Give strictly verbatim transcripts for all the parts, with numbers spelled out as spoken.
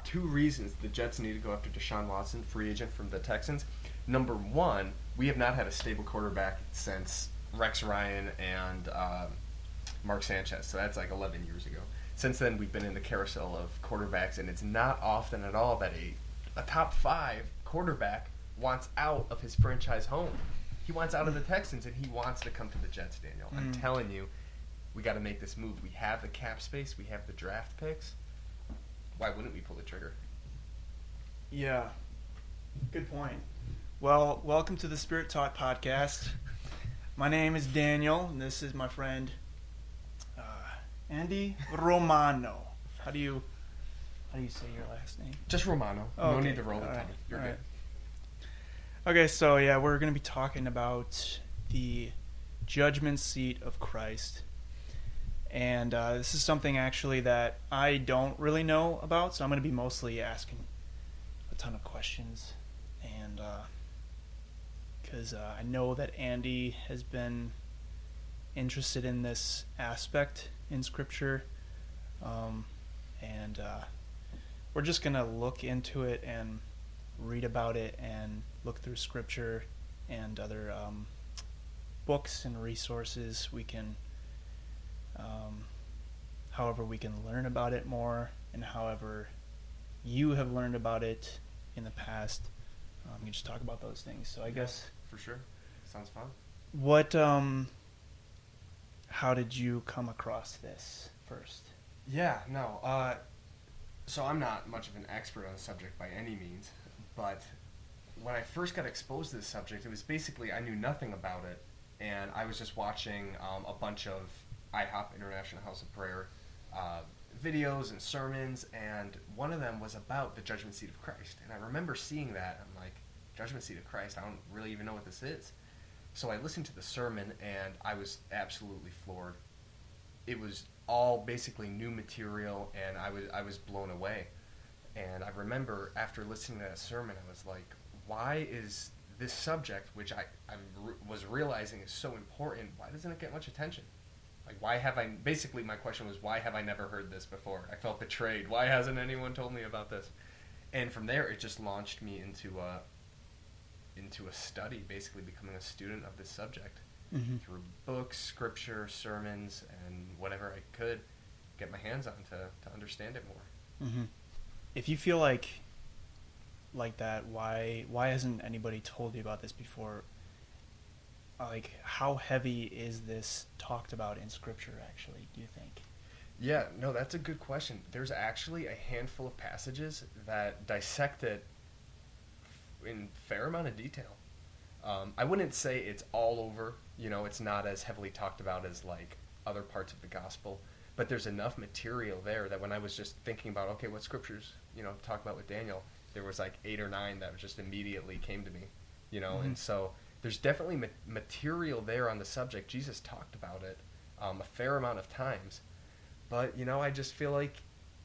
two reasons the Jets need to go after Deshaun Watson, free agent from the Texans. Number one, we have not had a stable quarterback since Rex Ryan and uh, Mark Sanchez, so that's like eleven years ago. Since then, we've been in the carousel of quarterbacks, and it's not often at all that a, a top five quarterback wants out of his franchise home. He wants out of the Texans, and he wants to come to the Jets, Daniel. Mm. I'm telling you, we got to make this move. We have the cap space. We have the draft picks. Why wouldn't we pull the trigger? Yeah, good point. Well, welcome to the Spirit Talk podcast. My name is Daniel, and this is my friend uh, Andy Romano. How do you how do you say your last name? Just Romano. Oh, no okay. need to roll the All tongue. right. You're All good. Right. Okay, so yeah, we're going to be talking about the judgment seat of Christ. And uh, this is something actually that I don't really know about, so I'm going to be mostly asking a ton of questions. And because uh, uh, I know that Andy has been interested in this aspect in Scripture. Um, and uh, we're just going to look into it and read about it and look through Scripture and other um, books and resources we can Um, however we can learn about it more, and however you have learned about it in the past. Um, we can just talk about those things. So I yeah, guess for sure, sounds fun. What? Um, how did you come across this first? Yeah, no. Uh, so I'm not much of an expert on the subject by any means, but when I first got exposed to this subject, it was basically I knew nothing about it, and I was just watching um, a bunch of I HOP, International House of Prayer, uh, videos and sermons, and one of them was about the Judgment Seat of Christ. And I remember seeing that, I'm like, Judgment Seat of Christ, I don't really even know what this is. So I listened to the sermon, and I was absolutely floored. It was all basically new material, and I was I was blown away. And I remember after listening to that sermon, I was like, why is this subject, which I, I re- was realizing is so important, why doesn't it get much attention? Like, why have I, basically my question was, why have I never heard this before? I felt betrayed. Why hasn't anyone told me about this? And from there, it just launched me into a, into a study, basically becoming a student of this subject. Mm-hmm. Through books, scripture, sermons, and whatever I could get my hands on to, to understand it more. Mm-hmm. If you feel like, like that, why why hasn't anybody told you about this before? Like, how heavy is this talked about in Scripture, actually, do you think? Yeah, no, that's a good question. There's actually a handful of passages that dissect it in fair amount of detail. Um, I wouldn't say it's all over, you know, it's not as heavily talked about as, like, other parts of the gospel, but there's enough material there that when I was just thinking about, okay, what scriptures, you know, talk about with Daniel, there was, like, eight or nine that just immediately came to me, you know, mm-hmm. and so there's definitely ma- material there on the subject. Jesus talked about it um, a fair amount of times. But, you know, I just feel like,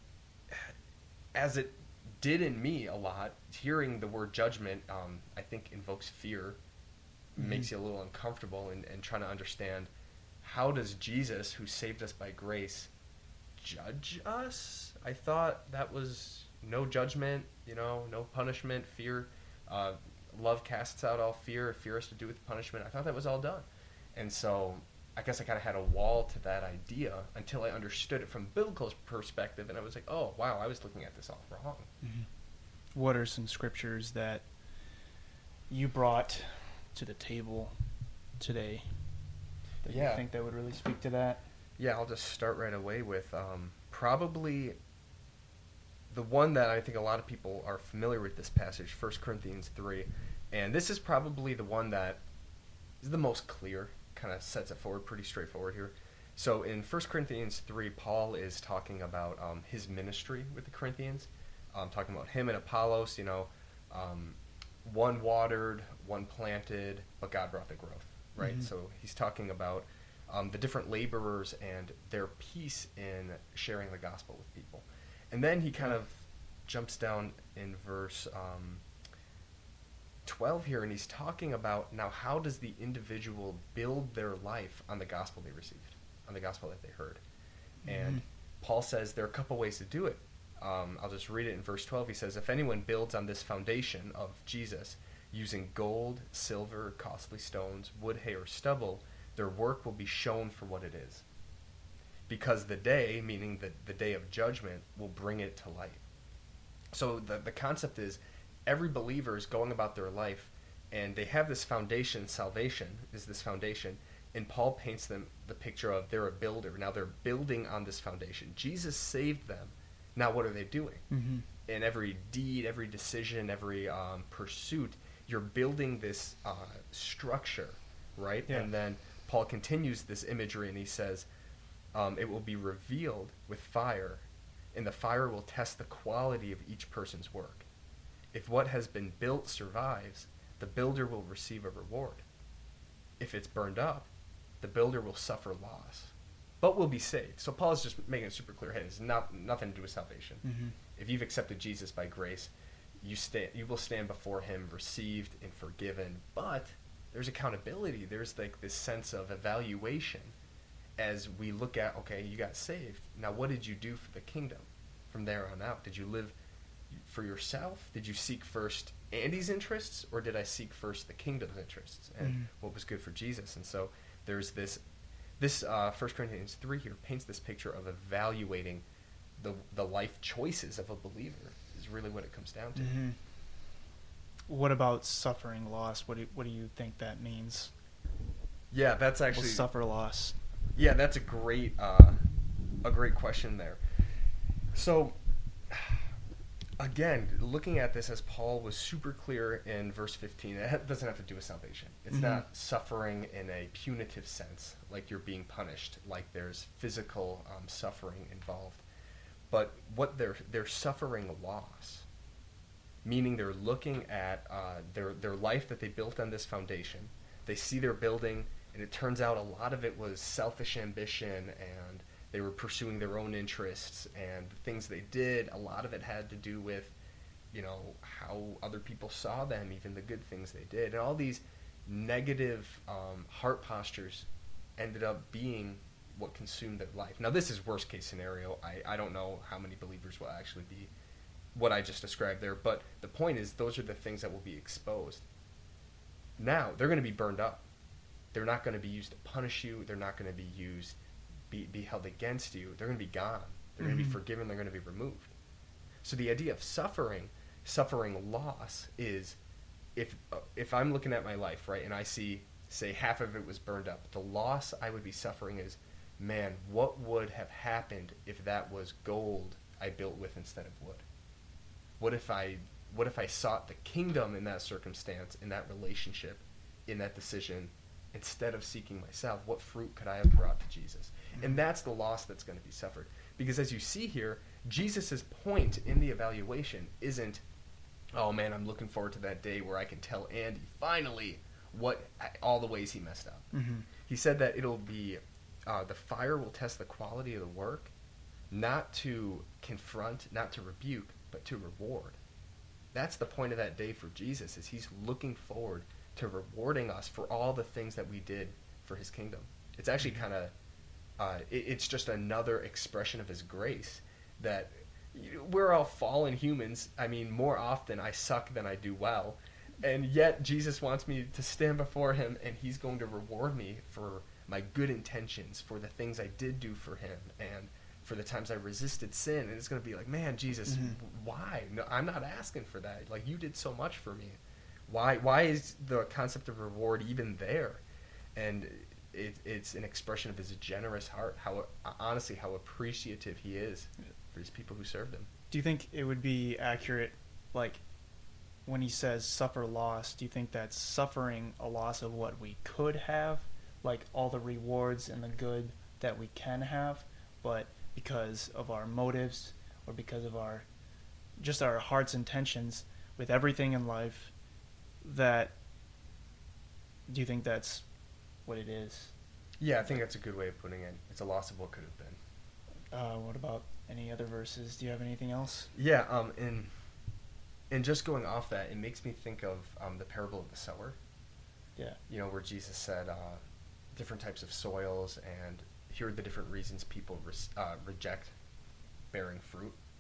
as it did in me a lot, hearing the word judgment, um, I think invokes fear, mm-hmm. makes you a little uncomfortable, and, and trying to understand, how does Jesus, who saved us by grace, judge us? I thought that was no judgment, you know, no punishment, fear, uh, love casts out all fear. Fear has to do with punishment. I thought that was all done. And so I guess I kind of had a wall to that idea until I understood it from biblical perspective. And I was like, oh, wow, I was looking at this all wrong. Mm-hmm. What are some scriptures that you brought to the table today that yeah. you think that would really speak to that? Yeah, I'll just start right away with um, probably the one that I think a lot of people are familiar with this passage, First Corinthians three. And this is probably the one that is the most clear, kind of sets it forward pretty straightforward here. So in First Corinthians three, Paul is talking about um, his ministry with the Corinthians, um, talking about him and Apollos, you know, um, one watered, one planted, but God brought the growth, right? Mm-hmm. So he's talking about um, the different laborers and their piece in sharing the gospel with people. And then he kind of jumps down in verse um, twelve here, and he's talking about now how does the individual build their life on the gospel they received, on the gospel that they heard. Mm-hmm. And Paul says there are a couple ways to do it. Um, I'll just read it in verse twelve. He says, "If anyone builds on this foundation of Jesus using gold, silver, costly stones, wood, hay, or stubble, their work will be shown for what it is. Because the day," meaning the, the day of judgment, "will bring it to light." So the, the concept is every believer is going about their life, and they have this foundation. Salvation is this foundation. And Paul paints them the picture of they're a builder. Now they're building on this foundation. Jesus saved them. Now what are they doing? Mm-hmm. In every deed, every decision, every um, pursuit, you're building this uh, structure, right? Yeah. And then Paul continues this imagery, and he says, um, it will be revealed with fire, and the fire will test the quality of each person's work. If what has been built survives, the builder will receive a reward. If it's burned up, the builder will suffer loss, but will be saved. So Paul's just making it super clear. Hey, it's not nothing to do with salvation. Mm-hmm. If you've accepted Jesus by grace, you stand, you will stand before him received and forgiven. But there's accountability. There's like this sense of evaluation as we look at, okay, you got saved. Now what did you do for the kingdom from there on out? Did you live for yourself? Did you seek first Andy's interests, or did I seek first the kingdom's interests and Mm-hmm. what was good for Jesus? And so there's this, this uh, First Corinthians three here paints this picture of evaluating the the life choices of a believer is really what it comes down to. Mm-hmm. What about suffering loss? What do you, what do you think that means? Yeah, that's We'll actually suffer loss. yeah, that's a great uh, a great question there. So again, looking at this as Paul was super clear in verse fifteen, it doesn't have to do with salvation. It's Mhm. not suffering in a punitive sense, like you're being punished, like there's physical um, suffering involved. But what they're they're suffering loss, meaning they're looking at uh, their their life that they built on this foundation. They see their building, and it turns out a lot of it was selfish ambition, and they were pursuing their own interests, and the things they did, a lot of it had to do with, you know, how other people saw them, even the good things they did. And all these negative um, heart postures ended up being what consumed their life. Now, this is worst case scenario. I, I don't know how many believers will actually be what I just described there, but the point is those are the things that will be exposed. Now, they're going to be burned up. They're not going to be used to punish you. They're not going to be used Be, be held against you. They're going to be gone. They're going to Mhm. be forgiven. They're going to be removed. So the idea of suffering, suffering loss is, if uh, if I'm looking at my life, right, and I see, say, half of it was burned up, the loss I would be suffering is, man, what would have happened if that was gold I built with instead of wood? What if I what if I sought the kingdom in that circumstance, in that relationship, in that decision, instead of seeking myself? What fruit could I have brought to Jesus? And that's the loss that's going to be suffered. Because as you see here, Jesus' point in the evaluation isn't, oh man, I'm looking forward to that day where I can tell Andy finally what all the ways he messed up. Mm-hmm. He said that it'll be, uh, the fire will test the quality of the work, not to confront, not to rebuke, but to reward. That's the point of that day for Jesus, is he's looking forward to rewarding us for all the things that we did for his kingdom. It's actually kind of, uh, it, it's just another expression of his grace that you know, we're all fallen humans. I mean, more often I suck than I do well. And yet Jesus wants me to stand before him, and he's going to reward me for my good intentions, for the things I did do for him, and for the times I resisted sin. And it's going to be like, man, Jesus, Mm-hmm. why? No, I'm not asking for that. Like, you did so much for me. Why Why is the concept of reward even there? And it, it's an expression of his generous heart, how honestly, how appreciative he is for his people who served him. Do you think it would be accurate, like, when he says suffer loss, do you think that's suffering a loss of what we could have, like all the rewards and the good that we can have, but because of our motives or because of our just our heart's intentions with everything in life, that do you think that's what it is? Yeah, I think that's a good way of putting it. It's a loss of what could have been. Uh, what about any other verses? Do you have anything else? Yeah, um, and and just going off that, it makes me think of um, the parable of the sower. Yeah. You know, where Jesus said uh, different types of soils, and here are the different reasons people res- uh, reject bearing fruit.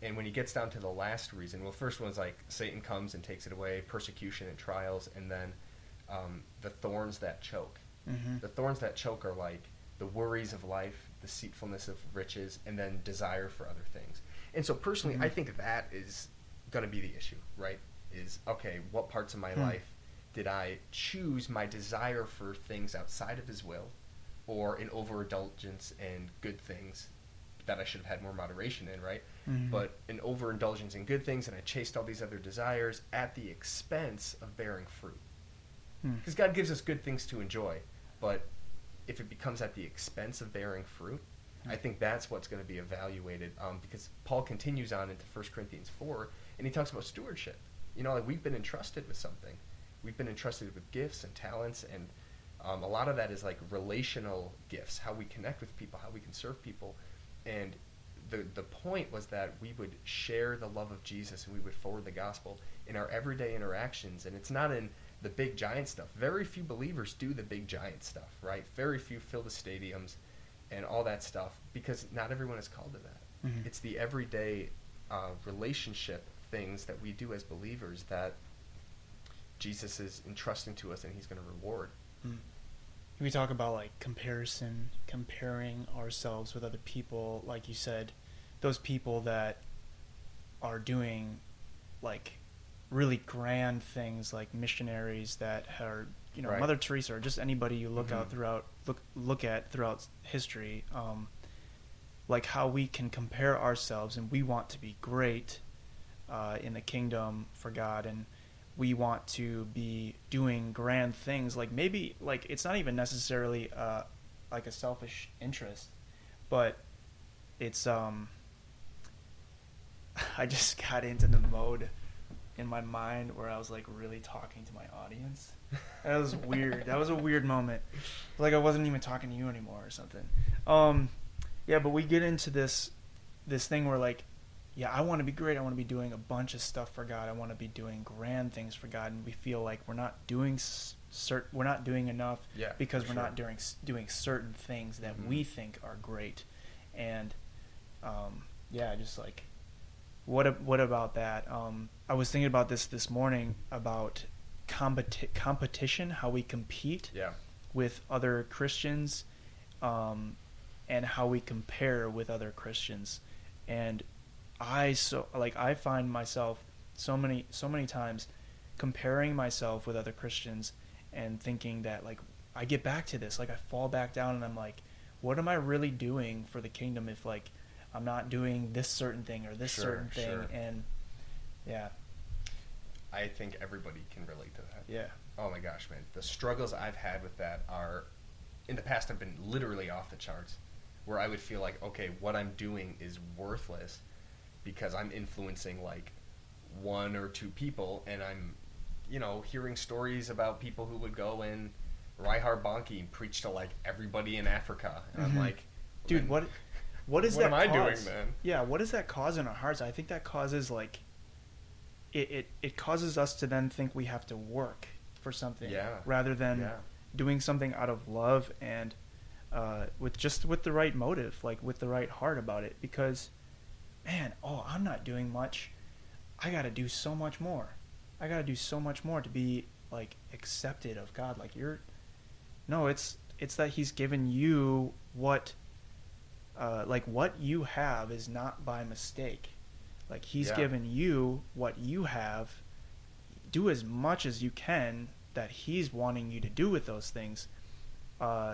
And when he gets down to the last reason, well, first one's like Satan comes and takes it away, persecution and trials, and then um, the thorns that choke. Mm-hmm. The thorns that choke are like the worries of life, deceitfulness of riches, and then desire for other things. And so personally, Mm-hmm. I think that is going to be the issue, right? Is, okay, what parts of my Hmm. life did I choose my desire for things outside of his will, or an overindulgence in good things that I should have had more moderation in, right? Mhm. But an overindulgence in good things, and I chased all these other desires at the expense of bearing fruit. Hmm. Because God gives us good things to enjoy, but if it becomes at the expense of bearing fruit, I think that's what's going to be evaluated. Um, because Paul continues on into First Corinthians four, and he talks about stewardship. You know, like, we've been entrusted with something. We've been entrusted with gifts and talents, and um, a lot of that is like relational gifts, how we connect with people, how we can serve people. And the the point was that we would share the love of Jesus, and we would forward the gospel in our everyday interactions. And it's not in the big giant stuff. Very few believers do the big giant stuff, right? Very few fill the stadiums and all that stuff, because not everyone is called to that. Mhm. It's the everyday uh, relationship things that we do as believers that Jesus is entrusting to us, and he's going to reward. Mm. We talk about like comparison, comparing ourselves with other people, like you said, those people that are doing like really grand things, like missionaries that are, you know, Right. Mother Teresa, or just anybody you look Mhm. out throughout look look at throughout history, um, like how we can compare ourselves, and we want to be great uh, in the kingdom for God, and we want to be doing grand things. Like maybe like it's not even necessarily uh, like a selfish interest, but it's um. I just got into the mode in my mind where I was like really talking to my audience. That was weird. That was a weird moment. Like I wasn't even talking to you anymore or something. Um, yeah, but we get into this this thing where like, yeah, I want to be great. I want to be doing a bunch of stuff for God. I want to be doing grand things for God, and we feel like we're not doing cert- we're not doing enough Yeah, because for we're sure. not doing doing certain things that Mhm. we think are great. And um, yeah, just like what a- what about that? Um, I was thinking about this this morning about competi- competition, how we compete Yeah. with other Christians, um, and how we compare with other Christians. And I so like I find myself so many so many times comparing myself with other Christians and thinking that like I get back to this, like I fall back down and I'm like, what am I really doing for the kingdom if like I'm not doing this certain thing or this Sure, certain thing? sure. And yeah, I think everybody can relate to that. yeah. Oh my gosh, man. The struggles I've had with that are, in the past, have been literally off the charts. Where I would feel like, okay, what I'm doing is worthless because I'm influencing like one or two people, and I'm, you know, hearing stories about people who would go and Reinhard Bonnke preach to like everybody in Africa. And Mhm. I'm like, Dude, man, what what is what that am I cause? doing, man? Yeah, what does that cause in our hearts? I think that causes like it, it, it causes us to then think we have to work for something Yeah. rather than Yeah. doing something out of love and uh, with just with the right motive, like with the right heart about it. Because man, oh, I'm not doing much. I got to do so much more. I got to do so much more to be like accepted of God. Like you're no, it's it's that he's given you what uh, like what you have is not by mistake. Like he's Yeah. given you what you have. Do as much as you can that he's wanting you to do with those things. Uh,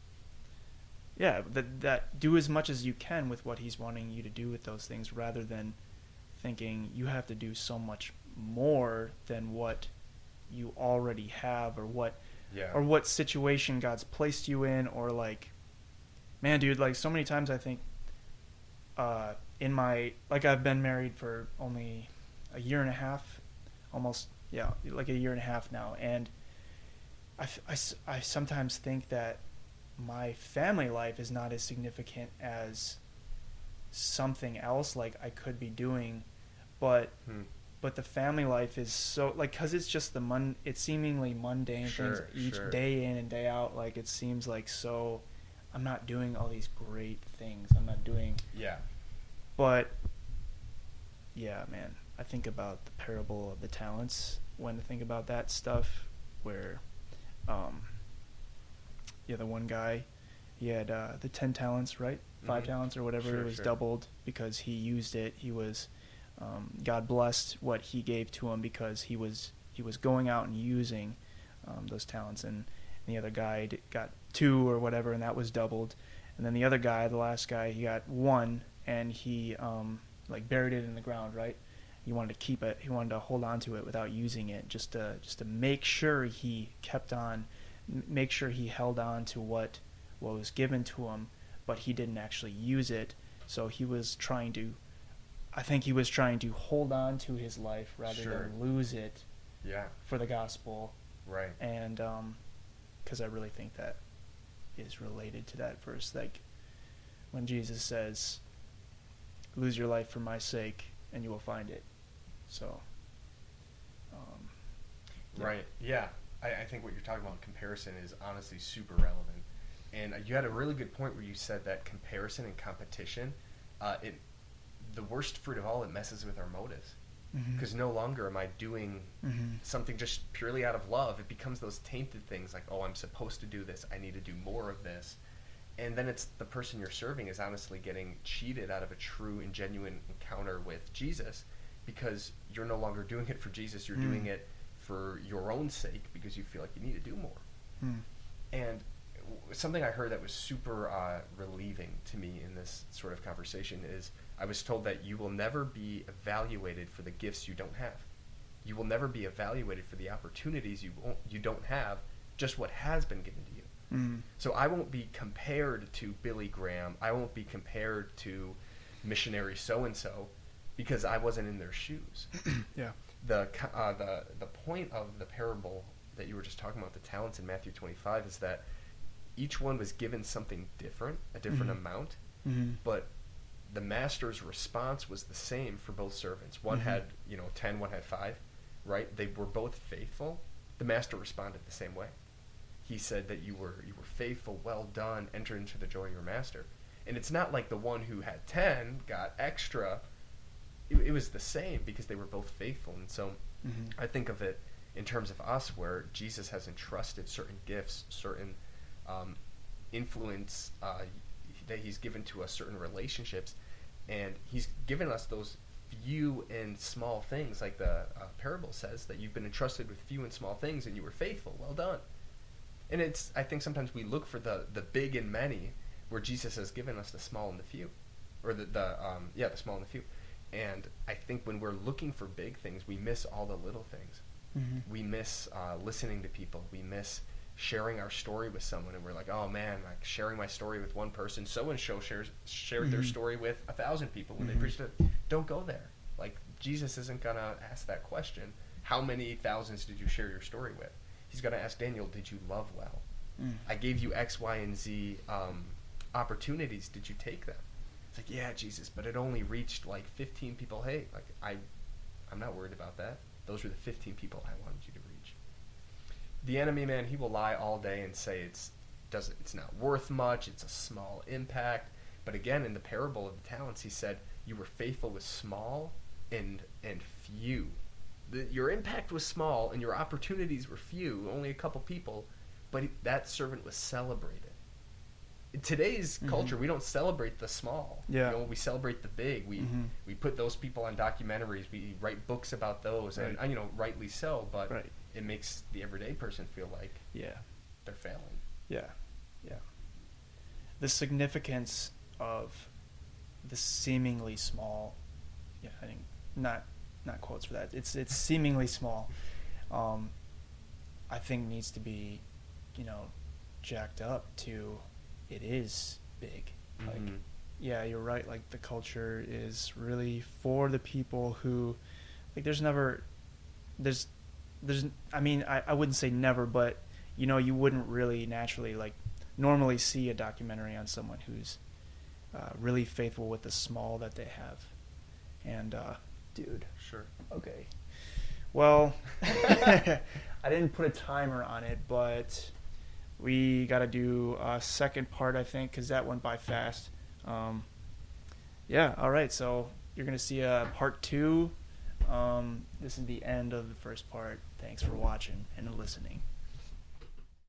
yeah, that that do as much as you can with what he's wanting you to do with those things, rather than thinking you have to do so much more than what you already have, or what Yeah. or what situation God's placed you in, or like, man, dude, like so many times I think, uh, in my, like I've been married for only a year and a half, almost, yeah, like a year and a half now. And I, f- I s- I sometimes think that my family life is not as significant as something else like I could be doing, but Hmm. but the family life is so like, because it's just the mun it's seemingly mundane Sure, things each sure. day in and day out. Like it seems like, so I'm not doing all these great things, I'm not doing, Yeah. but yeah, man, I think about the parable of the talents when I think about that stuff, where, um, yeah, the one guy, he had uh, the ten talents, right? Five Mm-hmm. talents or whatever. Sure, It was sure. doubled because he used it. He was, um, God blessed what he gave to him because he was he was going out and using um, those talents. And, and the other guy d- got two or whatever, and that was doubled. And then the other guy, the last guy, he got one, and he um, like buried it in the ground, right? He wanted to keep it. He wanted to hold on to it without using it, just to just to make sure he kept on, m- make sure he held on to what what was given to him, but he didn't actually use it. So he was trying to, I think he was trying to hold on to his life rather Sure. than lose it Yeah. for the gospel. Right. And because I really think that is related to that verse, like when Jesus says, "Lose your life for my sake, and you will find it." So, um, yeah. Right. Yeah. I, I think what you're talking about, comparison, is honestly super relevant. And uh, you had a really good point where you said that comparison and competition, uh, it, the worst fruit of all, it messes with our motives. Mhm. Because no longer am I doing Mhm. something just purely out of love. It becomes those tainted things like, oh, I'm supposed to do this. I need to do more of this. And then it's the person you're serving is honestly getting cheated out of a true and genuine encounter with Jesus, because you're no longer doing it for Jesus. You're Mm. doing it for your own sake because you feel like you need to do more. Mm. And w- something I heard that was super uh, relieving to me in this sort of conversation is I was told that you will never be evaluated for the gifts you don't have. You will never be evaluated for the opportunities you won't, you don't have, just what has been given to you. Mm. So I won't be compared to Billy Graham. I won't be compared to missionary so-and-so because I wasn't in their shoes. Yeah. The, co- uh, the, the point of the parable that you were just talking about, the talents in Matthew twenty-five, is that each one was given something different, a different Mhm. amount, Mhm. but the master's response was the same for both servants. One Mhm. had, you know, ten, one had five, right? They were both faithful. The master responded the same way. He said that you were you were faithful, well done, enter into the joy of your master. And it's not like the one who had ten got extra. It, it was the same because they were both faithful. And so Mhm. I think of it in terms of us, where Jesus has entrusted certain gifts, certain um, influence uh, that he's given to us, certain relationships, and he's given us those few and small things, like the uh, parable says, that you've been entrusted with few and small things, and you were faithful. Well done. And it's, I think sometimes we look for the, the big and many, where Jesus has given us the small and the few, or the, the um, yeah, the small and the few. And I think when we're looking for big things, we miss all the little things. Mhm. We miss uh, listening to people. We miss sharing our story with someone, and we're like, oh man, like sharing my story with one person. So and so shares shared their Mhm. story with a thousand people when Mhm. they preached it. Don't go there. Like, Jesus isn't gonna ask that question. How many thousands did you share your story with? He's gonna ask Daniel, did you love well? Mm. I gave you X, Y, and Z um, opportunities. Did you take them? It's like, yeah, Jesus, but it only reached like fifteen people. Hey, like I, I'm not worried about that. Those were the fifteen people I wanted you to reach. The enemy, man, he will lie all day and say it's doesn't, it's not worth much. It's a small impact. But again, in the parable of the talents, he said, you were faithful with small and and few. The, your impact was small and your opportunities were few, only a couple people, but he, that servant was celebrated. In today's Mhm. culture, we don't celebrate the small. Yeah. You know, we celebrate the big. We Mhm. we put those people on documentaries. We write books about those, and Right. uh, you know, rightly so. But Right. it makes the everyday person feel like Yeah. they're failing. Yeah. Yeah. The significance of the seemingly small, yeah, I think not not quotes for that. It's it's seemingly small. Um, I think needs to be, you know, jacked up to it is big. Like, Mhm. yeah, you're right. Like, the culture is really for the people who, like, there's never, there's, there's, I mean, I, I wouldn't say never, but, you know, you wouldn't really naturally, like, normally see a documentary on someone who's uh, really faithful with the small that they have. And, uh, dude, Sure. okay. Well, I didn't put a timer on it, but we got to do a second part, I think, because that went by fast. Um, yeah, all right. So you're going to see a part two. Um, this is the end of the first part. Thanks for watching and listening.